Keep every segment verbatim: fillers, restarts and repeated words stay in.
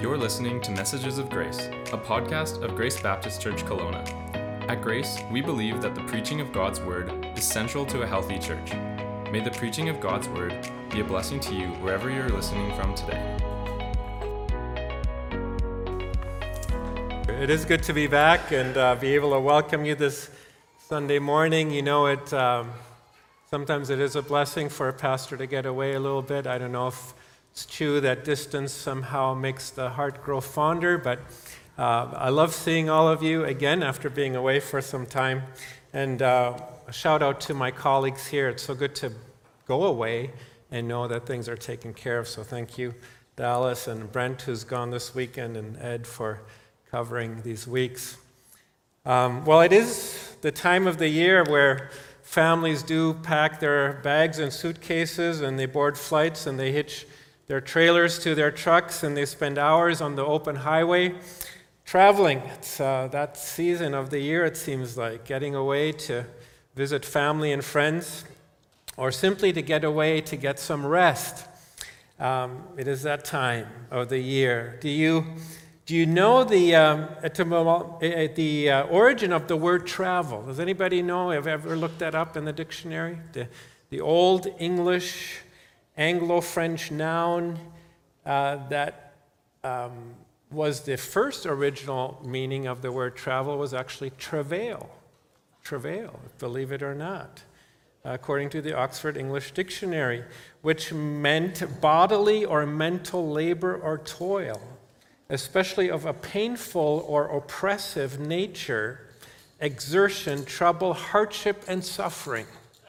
You're listening to Messages of Grace, a podcast of Grace Baptist Church Kelowna. At Grace, we believe that the preaching of God's Word is central to a healthy church. May the preaching of God's Word be a blessing to you wherever you're listening from today. It is good to be back and uh, be able to welcome you this Sunday morning. You know, it um, sometimes it is a blessing for a pastor to get away a little bit. I don't know if it's true that distance somehow makes the heart grow fonder, but uh, I love seeing all of you again after being away for some time. And uh, a shout out to my colleagues here. It's so good to go away and know that things are taken care of. So thank you, Dallas and Brent, who's gone this weekend, and Ed for covering these weeks. Um, well, it is the time of the year where families do pack their bags and suitcases, and they board flights, and they hitch their trailers to their trucks, and they spend hours on the open highway traveling. It's uh, that season of the year, it seems like, getting away to visit family and friends, or simply to get away to get some rest. Um, it is that time of the year. Do you do you know the um, etymo- the uh, origin of the word travel? Does anybody know? Have you ever looked that up in the dictionary? The the Old English Anglo-French noun uh, that um, was the first original meaning of the word travel was actually travail. Travail, believe it or not, according to the Oxford English Dictionary, which meant bodily or mental labor or toil, especially of a painful or oppressive nature, exertion, trouble, hardship, and suffering.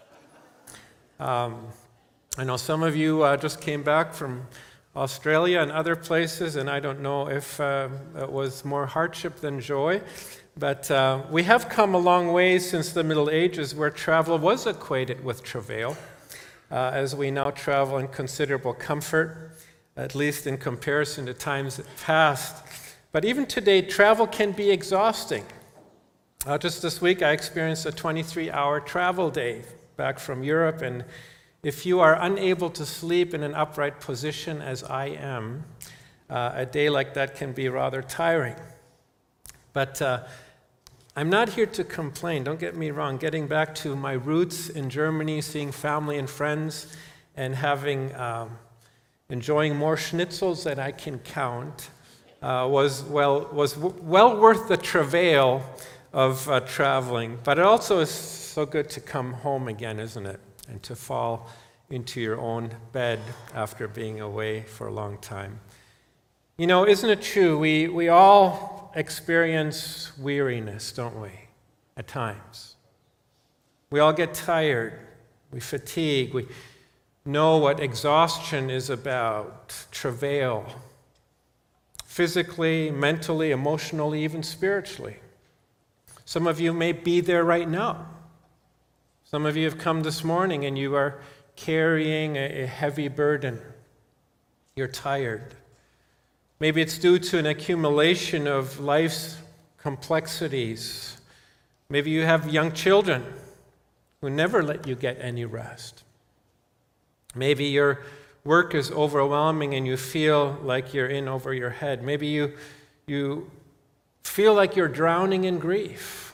Um, I know some of you uh, just came back from Australia and other places, and I don't know if uh, it was more hardship than joy, but uh, we have come a long way since the Middle Ages, where travel was equated with travail, uh, as we now travel in considerable comfort, at least in comparison to times past. But even today, travel can be exhausting. Uh, just this week, I experienced a twenty-three hour travel day back from Europe, and if you are unable to sleep in an upright position, as I am, uh, a day like that can be rather tiring. But uh, I'm not here to complain, don't get me wrong. Getting back to my roots in Germany, seeing family and friends, and having um, enjoying more schnitzels than I can count uh, was well was w- well worth the travail of uh, traveling. But it also is so good to come home again, isn't it? And to fall into your own bed after being away for a long time. You know, isn't it true? We we all experience weariness, don't we? At times. We all get tired. We fatigue. We know what exhaustion is about. Travail. Physically, mentally, emotionally, even spiritually. Some of you may be there right now. Some of you have come this morning and you are carrying a heavy burden. You're tired. Maybe it's due to an accumulation of life's complexities. Maybe you have young children who never let you get any rest. Maybe your work is overwhelming and you feel like you're in over your head. Maybe you, you feel like you're drowning in grief.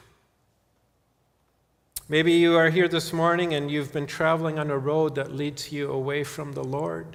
Maybe you are here this morning and you've been traveling on a road that leads you away from the Lord.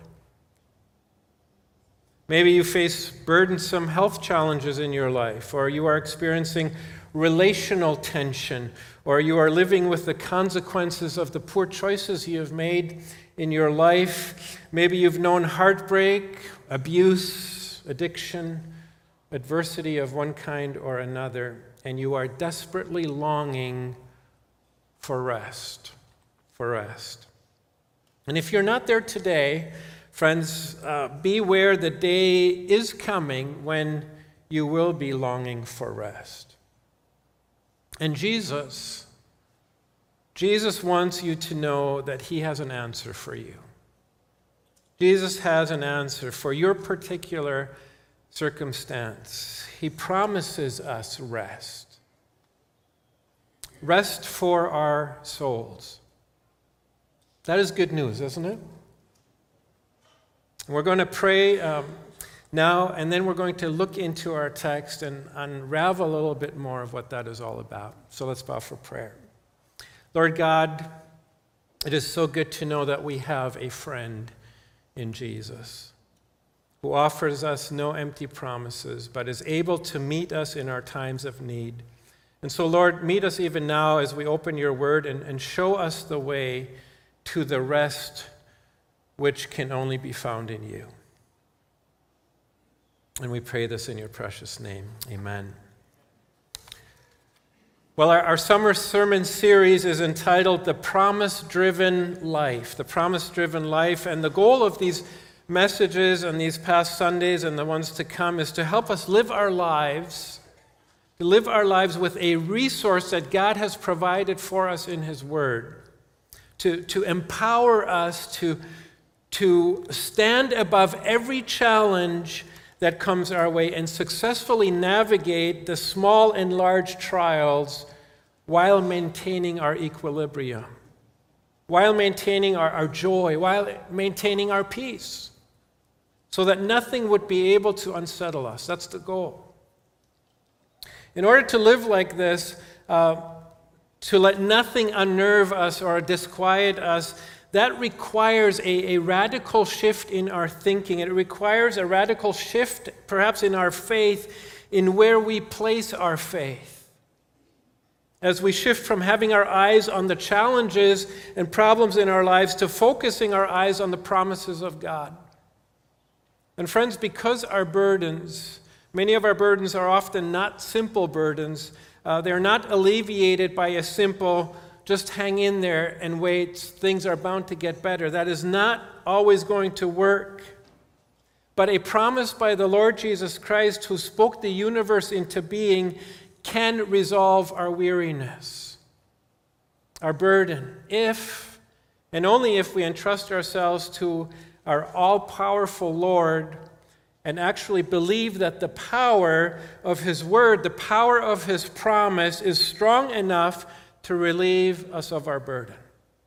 Maybe you face burdensome health challenges in your life, or you are experiencing relational tension, or you are living with the consequences of the poor choices you have made in your life. Maybe you've known heartbreak, abuse, addiction, adversity of one kind or another, and you are desperately longing for rest, for rest. And if you're not there today, friends, uh, beware, the day is coming when you will be longing for rest. And Jesus, Jesus wants you to know that he has an answer for you. Jesus has an answer for your particular circumstance. He promises us rest. Rest for our souls. That is good news, isn't it? We're going to pray um, now, and then we're going to look into our text and unravel a little bit more of what that is all about. So let's bow for prayer. Lord God, it is so good to know that we have a friend in Jesus who offers us no empty promises, but is able to meet us in our times of need. And so, Lord, meet us even now as we open your word and, and show us the way to the rest which can only be found in you. And we pray this in your precious name. Amen. Well, our, our summer sermon series is entitled The Promise-Driven Life. The Promise-Driven Life. And the goal of these messages and these past Sundays and the ones to come is to help us live our lives, to live our lives with a resource that God has provided for us in His Word, to, to empower us to, to stand above every challenge that comes our way and successfully navigate the small and large trials while maintaining our equilibrium, while maintaining our, our joy, while maintaining our peace, so that nothing would be able to unsettle us. That's the goal. In order to live like this, uh, to let nothing unnerve us or disquiet us, that requires a, a radical shift in our thinking. It requires a radical shift, perhaps in our faith, in where we place our faith. As we shift from having our eyes on the challenges and problems in our lives to focusing our eyes on the promises of God. And friends, because our burdens, many of our burdens are often not simple burdens. Uh, they're not alleviated by a simple just hang in there and wait, things are bound to get better. That is not always going to work. But a promise by the Lord Jesus Christ, who spoke the universe into being, can resolve our weariness, our burden, if, and only if we entrust ourselves to our all-powerful Lord and actually believe that the power of His Word, the power of His promise is strong enough to relieve us of our burden.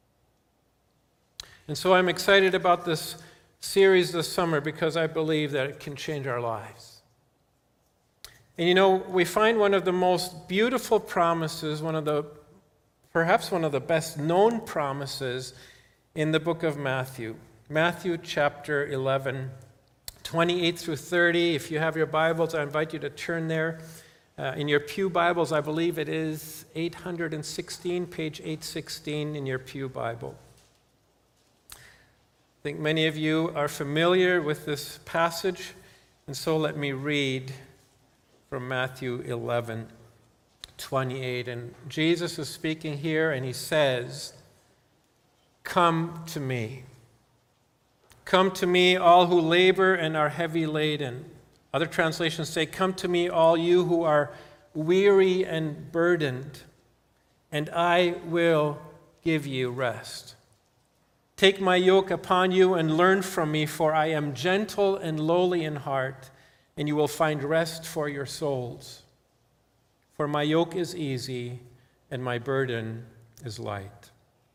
And so I'm excited about this series this summer because I believe that it can change our lives. And you know, we find one of the most beautiful promises, one of the, perhaps one of the best known promises in the book of Matthew. Matthew chapter eleven, twenty-eight through thirty. If you have your Bibles, I invite you to turn there. Uh, in your pew Bibles, I believe it is eight hundred sixteen, page eight sixteen in your pew Bible. I think many of you are familiar with this passage, and so let me read from Matthew eleven, twenty-eight. And Jesus is speaking here, and He says, "Come to me. Come to me, all who labor and are heavy laden." Other translations say, "Come to me, all you who are weary and burdened, and I will give you rest. Take my yoke upon you and learn from me, for I am gentle and lowly in heart, and you will find rest for your souls. For my yoke is easy and my burden is light."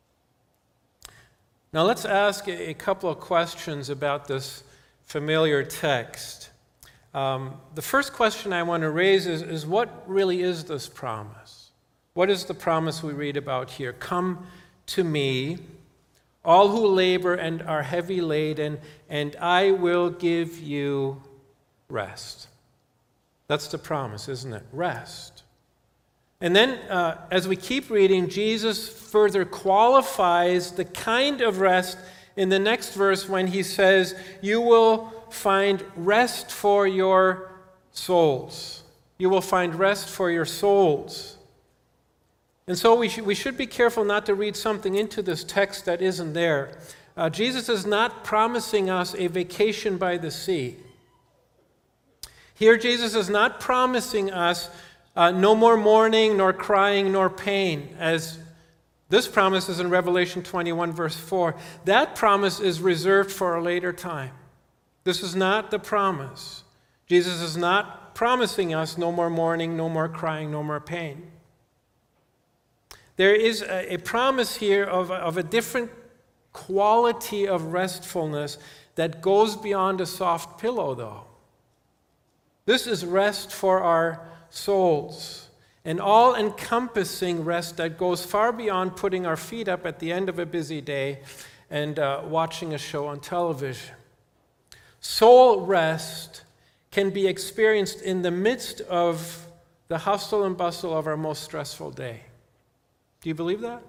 Now let's ask a couple of questions about this familiar text. Um, the first question I want to raise is, is what really is this promise? What is the promise we read about here? "Come to me, all who labor and are heavy laden, and I will give you rest." That's the promise, isn't it? Rest. And then, uh, as we keep reading, Jesus further qualifies the kind of rest in the next verse when He says, "You will find rest for your souls." You will find rest for your souls. And so we should, we should be careful not to read something into this text that isn't there. Uh, Jesus is not promising us a vacation by the sea. Here, Jesus is not promising us uh, no more mourning, nor crying, nor pain, as this promise is in Revelation twenty-one, verse four. That promise is reserved for a later time. This is not the promise. Jesus is not promising us no more mourning, no more crying, no more pain. There is a, a promise here of, of a different quality of restfulness that goes beyond a soft pillow, though. This is rest for our souls, an all-encompassing rest that goes far beyond putting our feet up at the end of a busy day and uh, watching a show on television. Soul rest can be experienced in the midst of the hustle and bustle of our most stressful day. Do you believe that?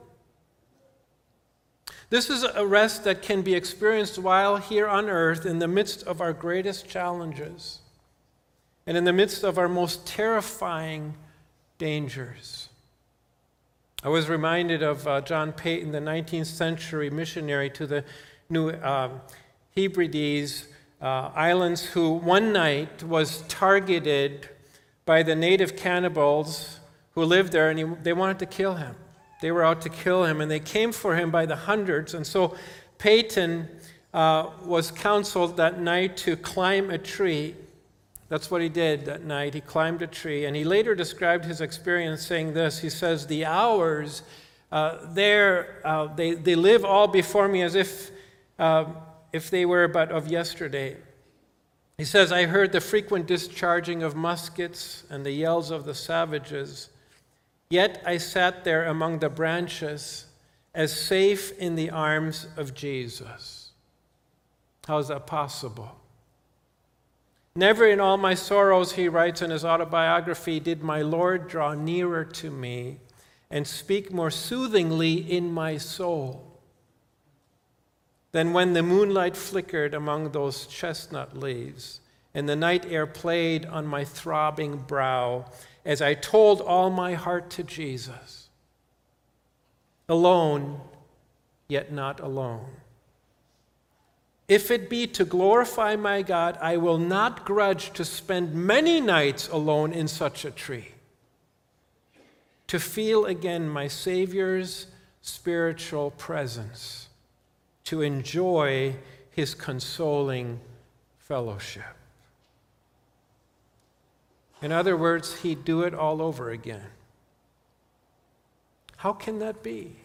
This is a rest that can be experienced while here on earth in the midst of our greatest challenges and in the midst of our most terrifying dangers. I was reminded of uh, John Peyton, the nineteenth century missionary to the New uh, Hebrides uh, Islands, who one night was targeted by the native cannibals who lived there, and he, they wanted to kill him. They were out to kill him, and they came for him by the hundreds. And so Peyton uh, was counseled that night to climb a tree. That's what he did that night. He climbed a tree, and he later described his experience saying this. He says, the hours uh, there, uh, they, they live all before me as if, uh, if they were but of yesterday. He says, I heard the frequent discharging of muskets and the yells of the savages. Yet I sat there among the branches as safe in the arms of Jesus. How is that possible? Never in all my sorrows, he writes in his autobiography, did my Lord draw nearer to me and speak more soothingly in my soul than when the moonlight flickered among those chestnut leaves and the night air played on my throbbing brow as I told all my heart to Jesus. Alone, yet not alone. If it be to glorify my God, I will not grudge to spend many nights alone in such a tree, to feel again my Savior's spiritual presence, to enjoy his consoling fellowship. In other words, he'd do it all over again. How can that be?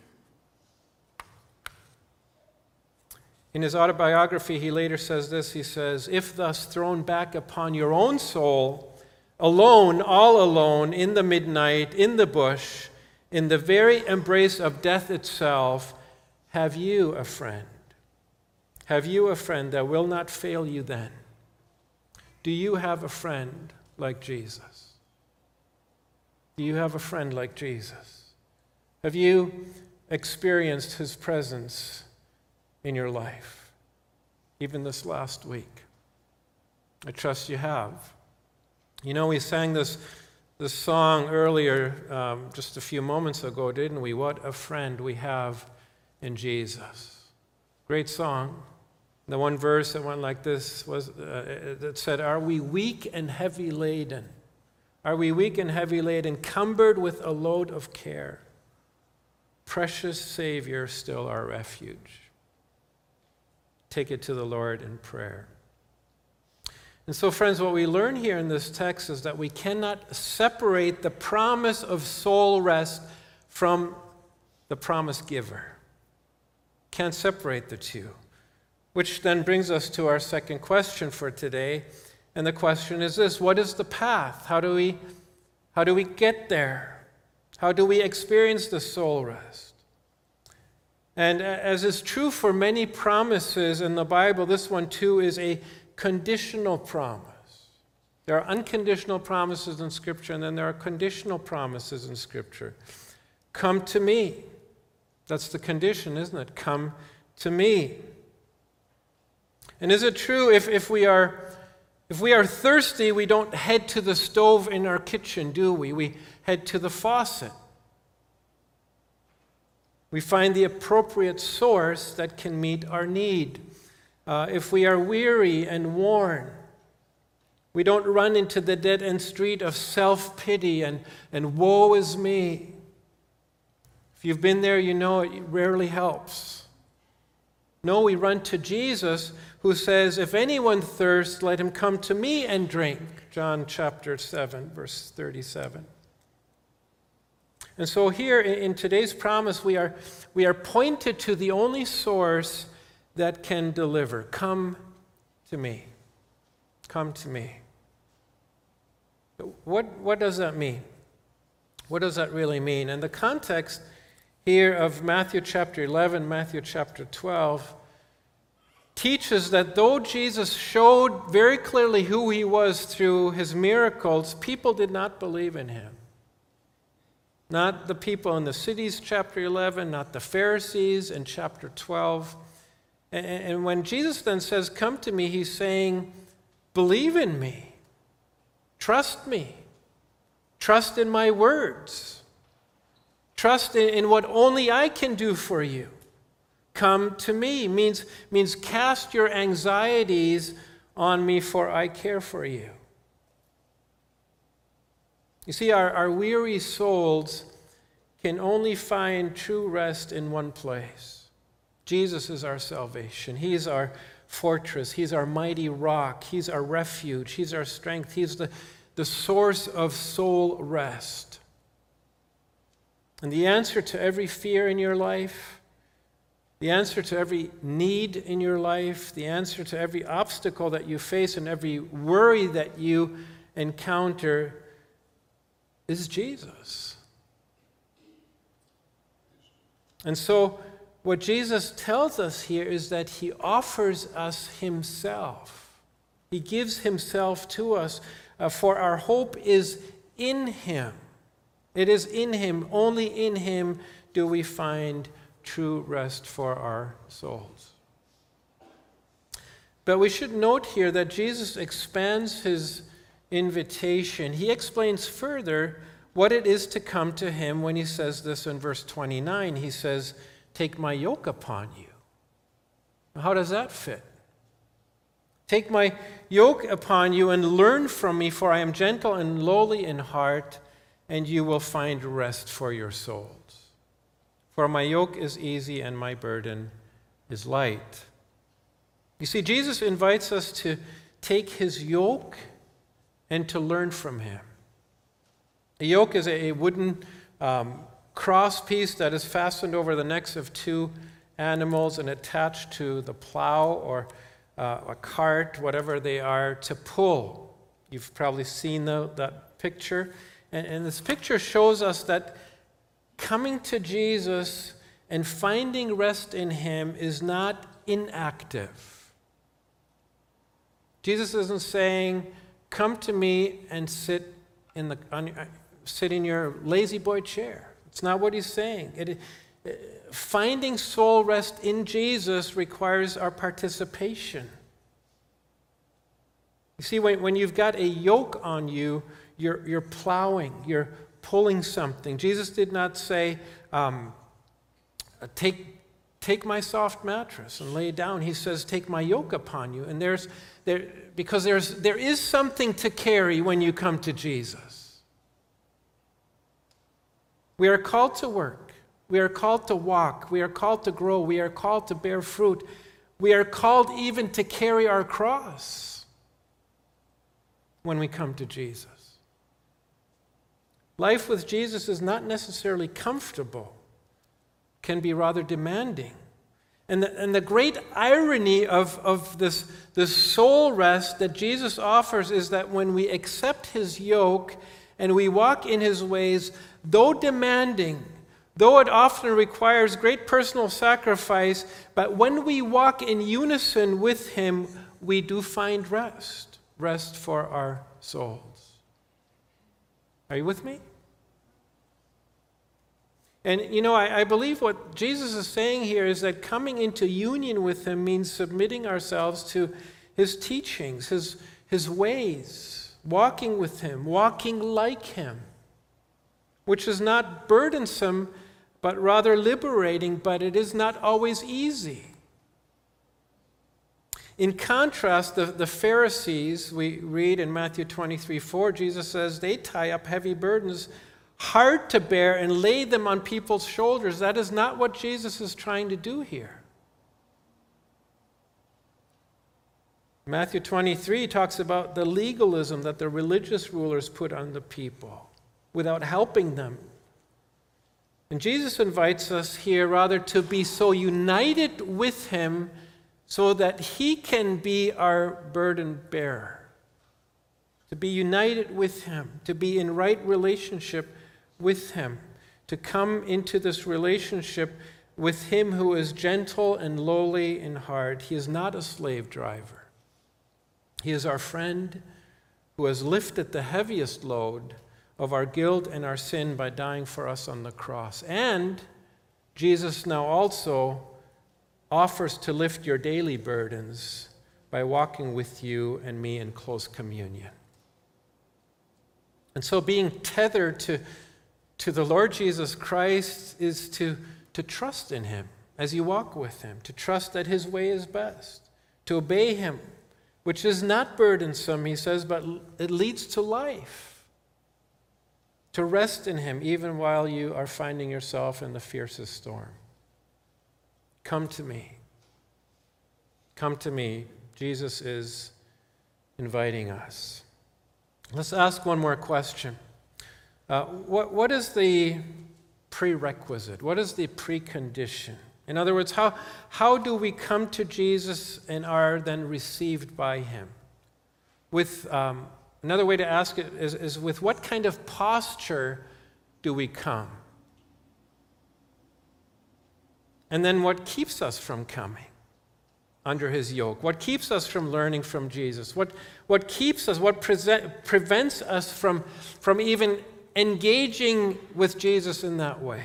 In his autobiography, he later says this. He says, if thus thrown back upon your own soul, alone, all alone, in the midnight, in the bush, in the very embrace of death itself, have you a friend? Have you a friend that will not fail you then? Do you have a friend like Jesus? Do you have a friend like Jesus? Have you experienced his presence in your life, even this last week? I trust you have. You know, we sang this, this song earlier, um, just a few moments ago, didn't we? What a friend we have in Jesus. Great song. The one verse that went like this was uh, that said, are we weak and heavy laden? Are we weak and heavy laden, cumbered with a load of care? Precious Savior, still our refuge. Take it to the Lord in prayer. And so, friends, what we learn here in this text is that we cannot separate the promise of soul rest from the promise giver. Can't separate the two. Which then brings us to our second question for today. And the question is this: what is the path? How do we, how do we get there? How do we experience the soul rest? And as is true for many promises in the Bible, this one too is a conditional promise. There are unconditional promises in Scripture, and then there are conditional promises in Scripture. Come to me. That's the condition, isn't it? Come to me. And is it true if, if we are if we are thirsty, we don't head to the stove in our kitchen, do we? We head to the faucet. We find the appropriate source that can meet our need. Uh, if we are weary and worn, we don't run into the dead-end street of self-pity and, and woe is me. If you've been there, you know it rarely helps. No, we run to Jesus, who says, if anyone thirsts, let him come to me and drink. John chapter seven, verse thirty-seven. And so here in today's promise, we are, we are pointed to the only source that can deliver. Come to me. Come to me. what, what does that mean? What does that really mean? And the context here of Matthew chapter eleven, Matthew chapter twelve, teaches that though Jesus showed very clearly who he was through his miracles, people did not believe in him. Not the people in the cities, chapter eleven, not the Pharisees in chapter twelve. And when Jesus then says, "Come to me," he's saying, believe in me. Trust me. Trust in my words. Trust in what only I can do for you. Come to me means, means cast your anxieties on me, for I care for you. You see, our, our weary souls can only find true rest in one place. Jesus is our salvation. He's our fortress. He's our mighty rock. He's our refuge. He's our strength. He's the, the source of soul rest. And the answer to every fear in your life, the answer to every need in your life, the answer to every obstacle that you face and every worry that you encounter is Jesus. And so, what Jesus tells us here is that he offers us himself. He gives himself to us, uh, for our hope is in him. It is in him, only in him do we find true rest for our souls. But we should note here that Jesus expands his invitation. He explains further what it is to come to him when he says this in verse twenty-nine. He says, "Take my yoke upon you." How does that fit? "Take my yoke upon you and learn from me, for I am gentle and lowly in heart, and you will find rest for your souls. For my yoke is easy and my burden is light." You see, Jesus invites us to take his yoke and to learn from him. A yoke is a wooden um, cross piece that is fastened over the necks of two animals and attached to the plow or uh, a cart, whatever they are, to pull. You've probably seen the, that picture. And, and this picture shows us that coming to Jesus and finding rest in him is not inactive. Jesus isn't saying, "Come to me and sit in the on, sit in your lazy boy chair." It's not what he's saying. It, uh, finding soul rest in Jesus requires our participation. You see, when, when you've got a yoke on you, you're, you're plowing, you're pulling something. Jesus did not say, um, take, take my soft mattress and lay it down. He says, "Take my yoke upon you." And there's there because there's there is something to carry when you come to Jesus. We are called to work. We are called to walk. We are called to grow. We are called to bear fruit. We are called even to carry our cross when we come to Jesus. Life with Jesus is not necessarily comfortable. It can be rather demanding. And the, and the great irony of, of this, this soul rest that Jesus offers is that when we accept his yoke and we walk in his ways, though demanding, though it often requires great personal sacrifice, but when we walk in unison with him, we do find rest, rest for our souls. Are you with me? And, you know, I, I believe what Jesus is saying here is that coming into union with him means submitting ourselves to his teachings, his, his ways, walking with him, walking like him, which is not burdensome, but rather liberating, but it is not always easy. In contrast, the, the Pharisees, we read in Matthew twenty-three four, Jesus says they tie up heavy burdens hard to bear and lay them on people's shoulders. That is not what Jesus is trying to do here. Matthew twenty-three talks about the legalism that the religious rulers put on the people without helping them. And Jesus invites us here rather to be so united with him so that he can be our burden bearer. to be united with him, to be in right relationship with him, to come into this relationship with him who is gentle and lowly in heart. He is not a slave driver. He is our friend who has lifted the heaviest load of our guilt and our sin by dying for us on the cross. And Jesus now also offers to lift your daily burdens by walking with you and me in close communion. And so being tethered to, to the Lord Jesus Christ is to, to trust in him as you walk with him, to trust that his way is best, to obey him, which is not burdensome, he says, but it leads to life. To rest in him even while you are finding yourself in the fiercest storm. Come to me. Come to me. Jesus is inviting us. Let's ask one more question. Uh, what, what is the prerequisite? What is the precondition? In other words, how, how do we come to Jesus and are then received by him? With um, another way to ask it is, is with what kind of posture do we come? And then what keeps us from coming under his yoke? What keeps us from learning from Jesus? What, what keeps us, what present, prevents us from, from even engaging with Jesus in that way?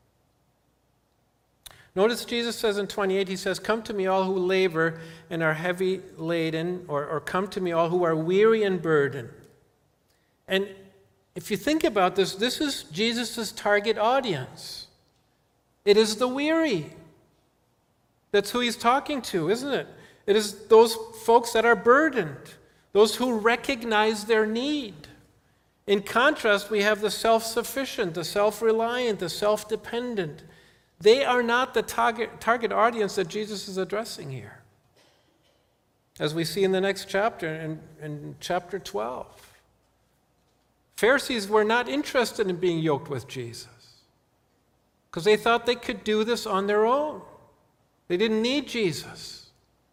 Notice Jesus says in twenty-eight, he says, "Come to me all who labor and are heavy laden," or, or "Come to me all who are weary and burdened." And if you think about this, this is Jesus' target audience. It is the weary. That's who he's talking to, isn't it? It is those folks that are burdened, those who recognize their need. In contrast, we have the self-sufficient, the self-reliant, the self-dependent. They are not the target, target audience that Jesus is addressing here. As we see in the next chapter, in, in chapter twelve. Pharisees were not interested in being yoked with Jesus because they thought they could do this on their own. They didn't need Jesus.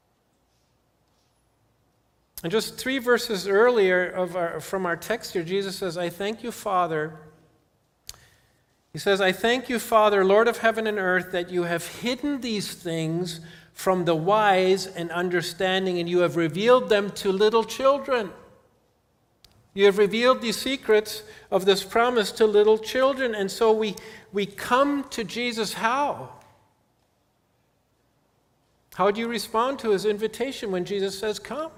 And just three verses earlier of our, from our text here, Jesus says, "I thank you, Father." He says, "I thank you, Father, Lord of heaven and earth, that you have hidden these things from the wise and understanding, and you have revealed them to little children." You have revealed these secrets of this promise to little children. And so we, we come to Jesus how? How do you respond to his invitation when Jesus says, "Come"?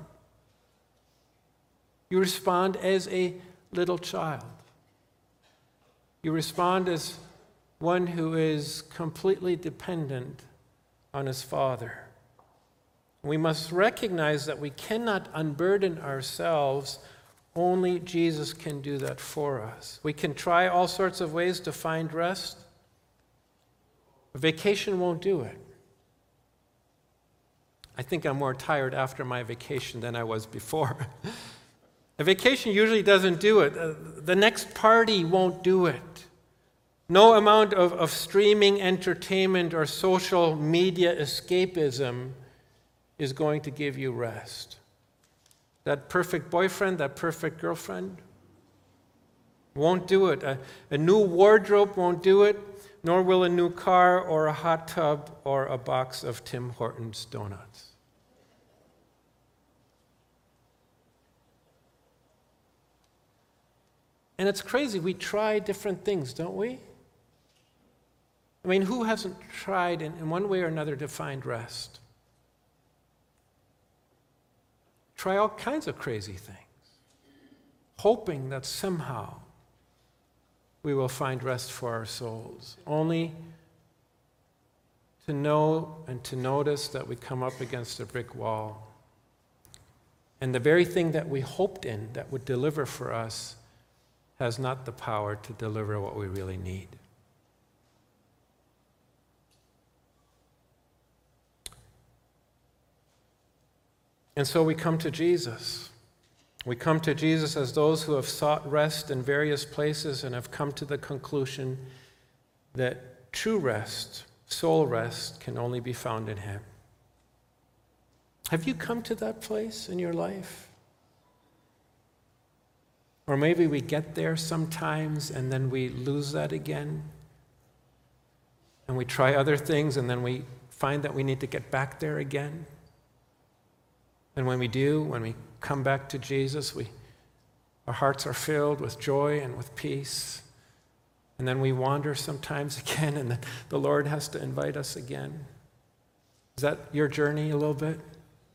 You respond as a little child. You respond as one who is completely dependent on his Father. We must recognize that we cannot unburden ourselves. Only Jesus can do that for us. We can try all sorts of ways to find rest. A vacation won't do it. I think I'm more tired after my vacation than I was before. A vacation usually doesn't do it. Uh, the next party won't do it. No amount of, of streaming entertainment or social media escapism is going to give you rest. That perfect boyfriend, that perfect girlfriend won't do it. A, a new wardrobe won't do it, nor will a new car or a hot tub or a box of Tim Hortons donuts. And it's crazy. We try different things, don't we? I mean, who hasn't tried in, in one way or another to find rest? Try all kinds of crazy things, hoping that somehow we will find rest for our souls, only to know and to notice that we come up against a brick wall. And the very thing that we hoped in that would deliver for us has not the power to deliver what we really need. And so we come to Jesus. We come to Jesus as those who have sought rest in various places and have come to the conclusion that true rest, soul rest, can only be found in him. Have you come to that place in your life? Or maybe we get there sometimes and then we lose that again. And we try other things and then we find that we need to get back there again. And when we do, when we come back to Jesus, we, our hearts are filled with joy and with peace. And then we wander sometimes again, and then the Lord has to invite us again. Is that your journey a little bit?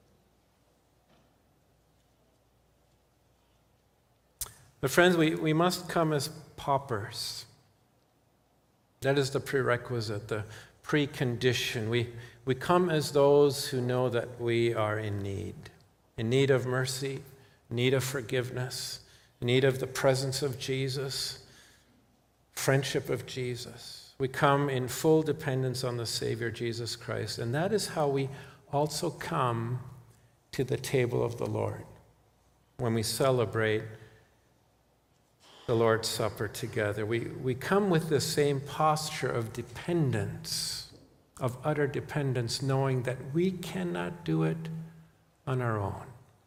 But friends, we, we must come as paupers. That is the prerequisite, the precondition. We, we come as those who know that we are in need, in need of mercy, need of forgiveness, need of the presence of Jesus, friendship of Jesus. We come in full dependence on the Savior, Jesus Christ. And that is how we also come to the table of the Lord when we celebrate the Lord's Supper together. We, we come with the same posture of dependence, of utter dependence, knowing that we cannot do it on our own.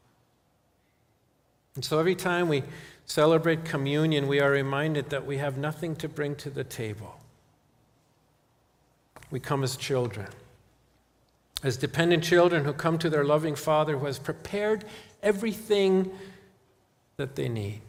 And so every time we celebrate communion, we are reminded that we have nothing to bring to the table. We come as children, as dependent children who come to their loving Father who has prepared everything that they need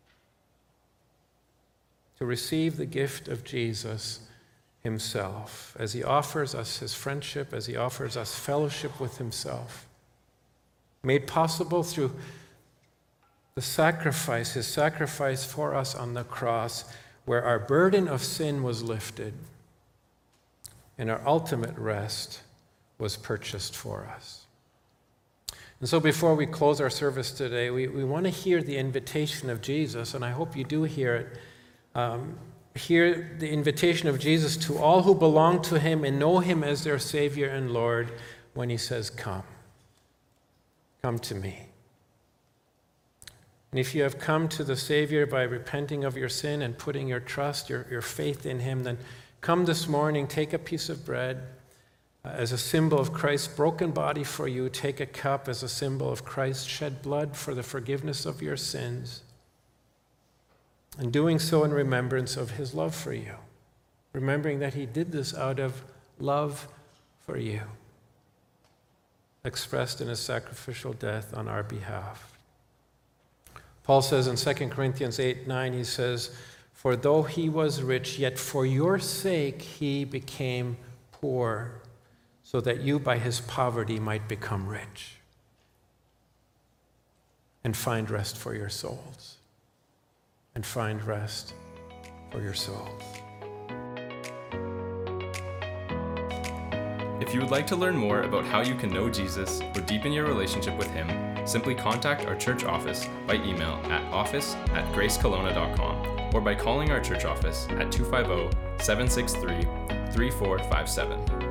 to receive the gift of Jesus himself, as he offers us his friendship, as he offers us fellowship with himself, made possible through the sacrifice, his sacrifice for us on the cross, where our burden of sin was lifted and our ultimate rest was purchased for us. And so before we close our service today, we, we want to hear the invitation of Jesus, and I hope you do hear it. Um, hear the invitation of Jesus to all who belong to him and know him as their Savior and Lord when he says, come. Come to me. And if you have come to the Savior by repenting of your sin and putting your trust, your, your faith in him, then come this morning, take a piece of bread uh, as a symbol of Christ's broken body for you. Take a cup as a symbol of Christ's shed blood for the forgiveness of your sins. And doing so in remembrance of his love for you. Remembering that he did this out of love for you, expressed in his sacrificial death on our behalf. Paul says in Second Corinthians eight nine, he says, for though he was rich, yet for your sake he became poor, so that you by his poverty might become rich and find rest for your souls. And find rest for your souls. If you would like to learn more about how you can know Jesus or deepen your relationship with him, simply contact our church office by email at office at grace kelowna dot com or by calling our church office at two five zero, seven six three, three four five seven.